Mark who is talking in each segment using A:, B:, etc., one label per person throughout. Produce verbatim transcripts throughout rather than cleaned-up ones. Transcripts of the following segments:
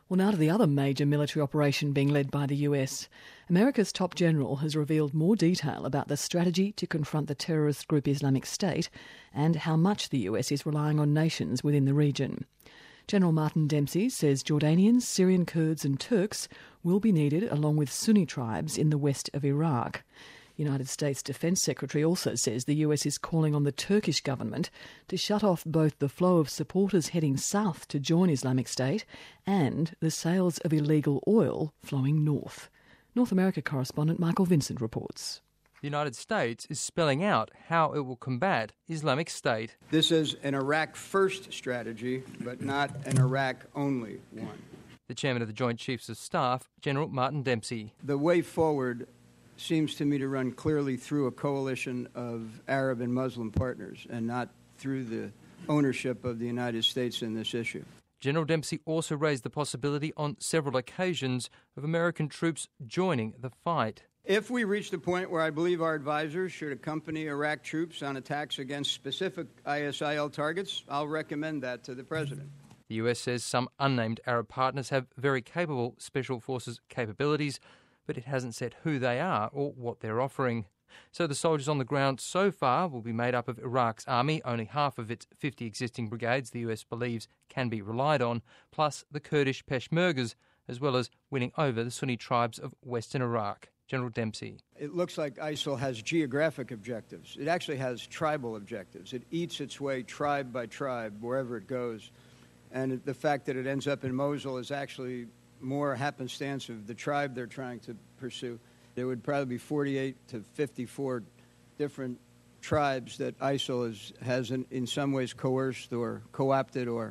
A: Well, now to the other major military operation being led by the U S. America's top general has revealed more detail about the strategy to confront the terrorist group Islamic State and how much the U S is relying on nations within the region. General Martin Dempsey says Jordanians, Syrian Kurds and Turks will be needed along with Sunni tribes in the west of Iraq. United States Defence Secretary also says the U S is calling on the Turkish government to shut off both the flow of supporters heading south to join Islamic State and the sales of illegal oil flowing north. North America correspondent Michael Vincent reports.
B: The United States is spelling out how it will combat Islamic State.
C: This is an Iraq-first strategy, but not an Iraq-only one.
B: The chairman of the Joint Chiefs of Staff, General Martin Dempsey.
C: The way forward seems to me to run clearly through a coalition of Arab and Muslim partners and not through the ownership of the United States in this issue.
B: General Dempsey also raised the possibility on several occasions of American troops joining the fight.
C: If we reach the point where I believe our advisors should accompany Iraq troops on attacks against specific I S I L targets, I'll recommend that to the President.
B: The U S says some unnamed Arab partners have very capable Special Forces capabilities, but it hasn't said who they are or what they're offering. So the soldiers on the ground so far will be made up of Iraq's army, only half of its fifty existing brigades the U S believes can be relied on, plus the Kurdish Peshmergas, as well as winning over the Sunni tribes of western Iraq. General Dempsey.
C: It looks like ISIL has geographic objectives. It actually has tribal objectives. It eats its way tribe by tribe wherever it goes. And the fact that it ends up in Mosul is actually more happenstance of the tribe they're trying to pursue. There would probably be forty-eight to fifty-four different tribes that ISIL is, has in, in some ways coerced or co-opted or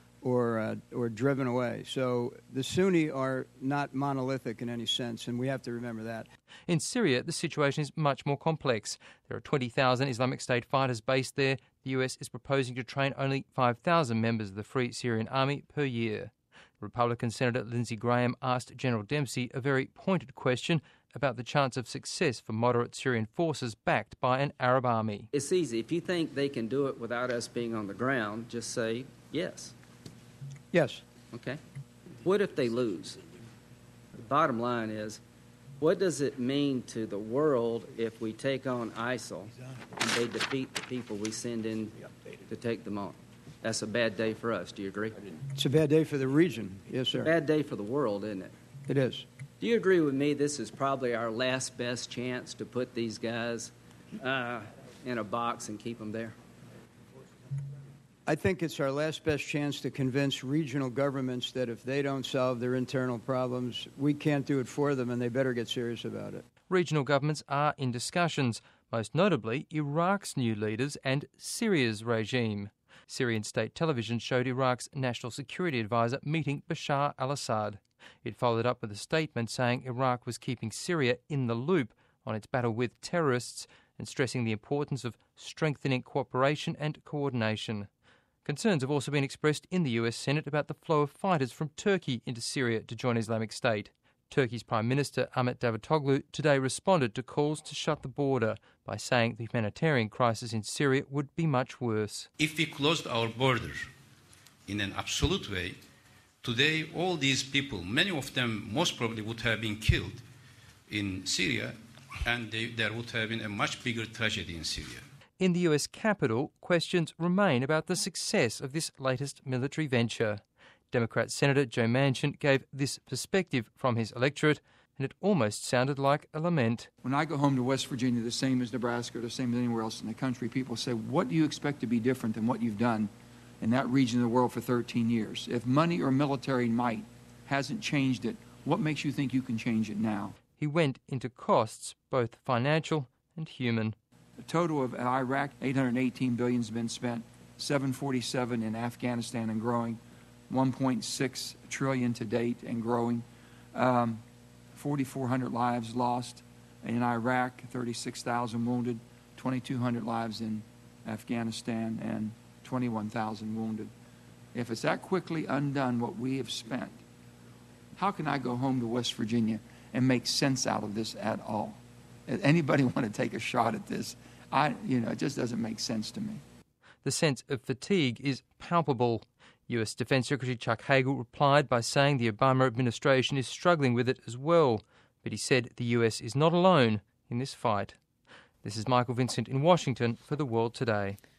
C: or uh, or driven away. So the Sunni are not monolithic in any sense, and we have to remember that.
B: In Syria, the situation is much more complex. There are twenty thousand Islamic State fighters based there. The U S is proposing to train only five thousand members of the Free Syrian Army per year. Republican Senator Lindsey Graham asked General Dempsey a very pointed question about the chance of success for moderate Syrian forces backed by an Arab army.
D: It's easy. If you think they can do it without us being on the ground, just say yes.
C: Yes.
D: Okay. What if they lose? The bottom line is, what does it mean to the world if we take on ISIL and they defeat the people we send in to take them on? That's a bad day for us. Do you agree?
C: It's a bad day for the region. Yes, sir.
D: It's a bad day for the world, isn't it?
C: It is.
D: Do you agree with me this is probably our last best chance to put these guys uh, in a box and keep them there?
C: I think it's our last best chance to convince regional governments that if they don't solve their internal problems, we can't do it for them, and they better get serious about it.
B: Regional governments are in discussions, most notably Iraq's new leaders and Syria's regime. Syrian state television showed Iraq's national security advisor meeting Bashar al-Assad. It followed up with a statement saying Iraq was keeping Syria in the loop on its battle with terrorists and stressing the importance of strengthening cooperation and coordination. Concerns have also been expressed in the U S Senate about the flow of fighters from Turkey into Syria to join Islamic State. Turkey's Prime Minister Ahmet Davutoglu today responded to calls to shut the border by saying the humanitarian crisis in Syria would be much worse.
E: If we closed our border in an absolute way, today all these people, many of them most probably would have been killed in Syria, and they, there would have been a much bigger tragedy in Syria.
B: In the U S capital, questions remain about the success of this latest military venture. Democrat Senator Joe Manchin gave this perspective from his electorate, and it almost sounded like a lament.
F: When I go home to West Virginia, the same as Nebraska, the same as anywhere else in the country, people say, what do you expect to be different than what you've done in that region of the world for thirteen years? If money or military might hasn't changed it, what makes you think you can change it now?
B: He went into costs, both financial and human.
F: The total of Iraq, eight hundred eighteen billion dollars has been spent, seven hundred forty-seven in Afghanistan and growing, one point six trillion dollars to date and growing, um, four thousand four hundred lives lost in Iraq, thirty-six thousand wounded, two thousand two hundred lives in Afghanistan, and twenty-one thousand wounded. If it's that quickly undone what we have spent, how can I go home to West Virginia and make sense out of this at all? Anybody want to take a shot at this? I, you know, it just doesn't make sense to me.
B: The sense of fatigue is palpable. U S Defence Secretary Chuck Hagel replied by saying the Obama administration is struggling with it as well, but he said the U S is not alone in this fight. This is Michael Vincent in Washington for The World Today.